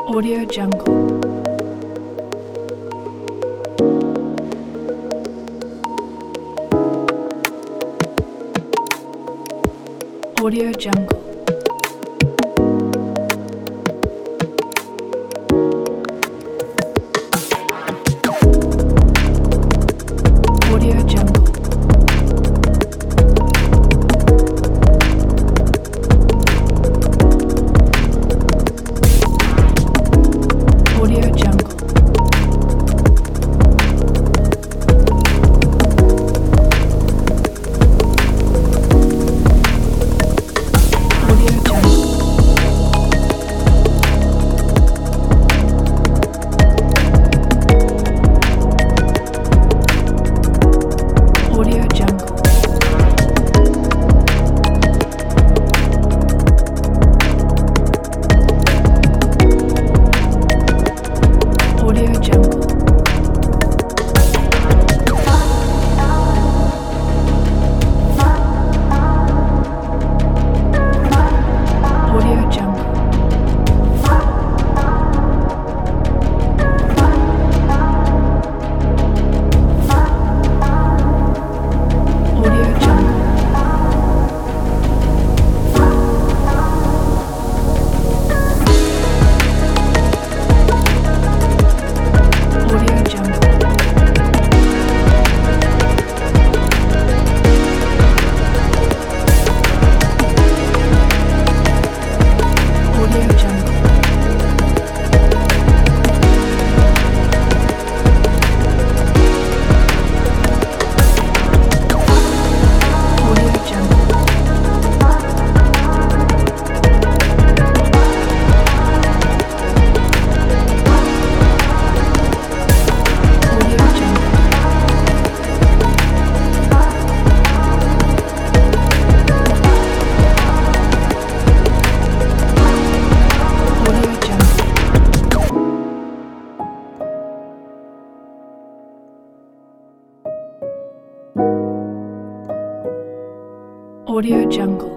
Audio Jungle. Audio Jungle. Audio Jungle. Audio Jungle. Audio Jungle. Audio Jungle. Audio Jungle. Audio Jungle. Audio Jungle. Audio Jungle. Audio Jungle. Audio Jungle. Audio Jungle. Audio Jungle.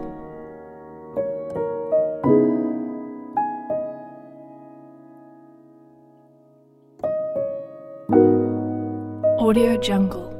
Audio Jungle.